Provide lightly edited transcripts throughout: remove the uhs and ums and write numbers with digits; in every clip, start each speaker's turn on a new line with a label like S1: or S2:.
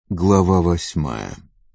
S1: Глава 8.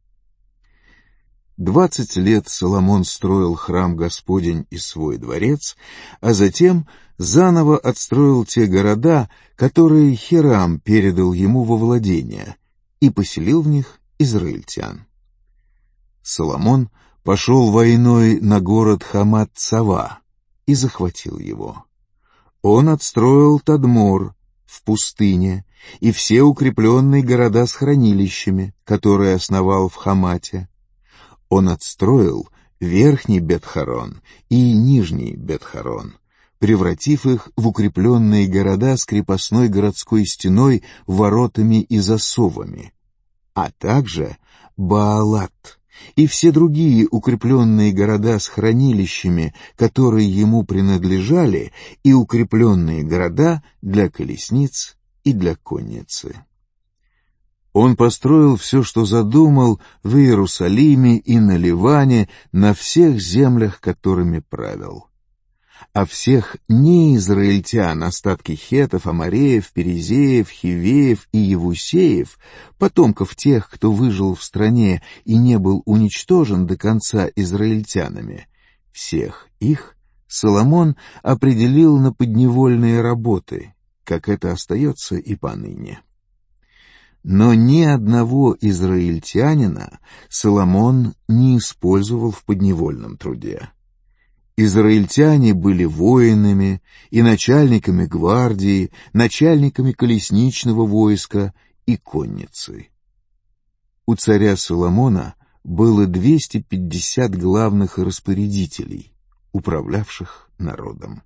S1: 20 лет Соломон строил храм Господень и свой дворец, а затем заново отстроил те города, которые Хирам передал ему во владение, и поселил в них израильтян. Соломон пошел войной на город Хамат-Цава и захватил его. Он отстроил Тадмор в пустыне и все укрепленные города с хранилищами, которые основал в Хамате. Он отстроил верхний Бет-Хорон и нижний Бет-Хорон, превратив их в укрепленные города с крепостной городской стеной, воротами и засовами, а также Баалат и все другие укрепленные города с хранилищами, которые ему принадлежали, и укрепленные города для колесниц и для конницы. Он построил все, что задумал, в Иерусалиме и на Ливане, на всех землях, которыми правил. А всех неизраильтян, остатки хетов, амореев, перезеев, хивеев и евусеев, потомков тех, кто выжил в стране и не был уничтожен до конца израильтянами, всех их Соломон определил на подневольные работы, как это остается и поныне. Но ни одного израильтянина Соломон не использовал в подневольном труде. Израильтяне были воинами и начальниками гвардии, начальниками колесничного войска и конницы. У царя Соломона было 250 главных распорядителей, управлявших народом.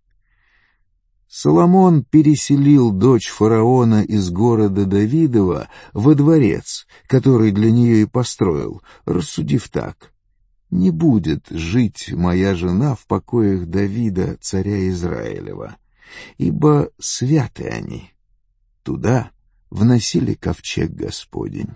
S1: Соломон переселил дочь фараона из города Давидова во дворец, который для нее и построил, рассудив так: «Не будет жить моя жена в покоях Давида, царя Израилева, ибо святы они». Туда вносили ковчег Господень.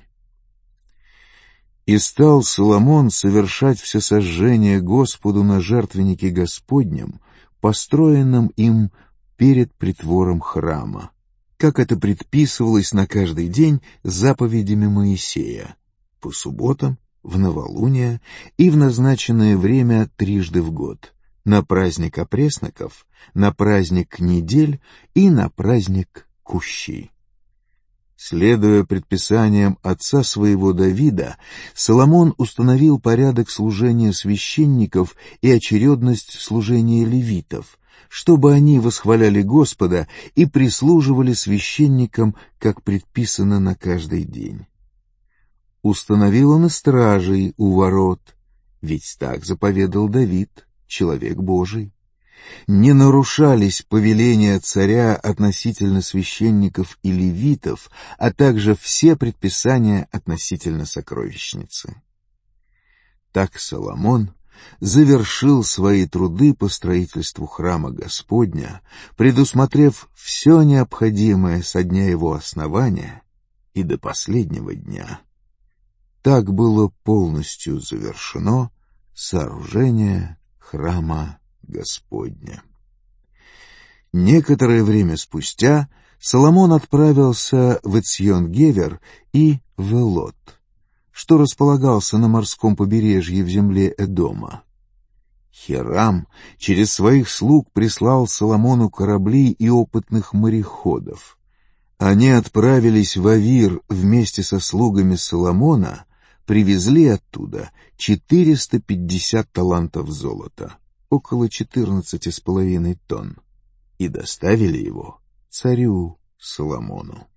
S1: И стал Соломон совершать всесожжение Господу на жертвеннике Господнем, построенном им перед притвором храма, как это предписывалось на каждый день заповедями Моисея, по субботам, в новолуние и в назначенное время трижды в год, на праздник опресноков, на праздник недель и на праздник кущей. Следуя предписаниям отца своего Давида, Соломон установил порядок служения священников и очередность служения левитов, чтобы они восхваляли Господа и прислуживали священникам, как предписано на каждый день. Установил он и стражей у ворот, ведь так заповедал Давид, человек Божий. Не нарушались повеления царя относительно священников и левитов, а также все предписания относительно сокровищницы. Так Соломон завершил свои труды по строительству храма Господня, предусмотрев все необходимое со дня его основания и до последнего дня. Так было полностью завершено сооружение храма Господня. Некоторое время спустя Соломон отправился в Эцьон-Гевер и в Элот, что располагался на морском побережье в земле Эдома. Хирам через своих слуг прислал Соломону корабли и опытных мореходов. Они отправились в Авир вместе со слугами Соломона, привезли оттуда 450 талантов золота, около 14,5 тонн, и доставили его царю Соломону.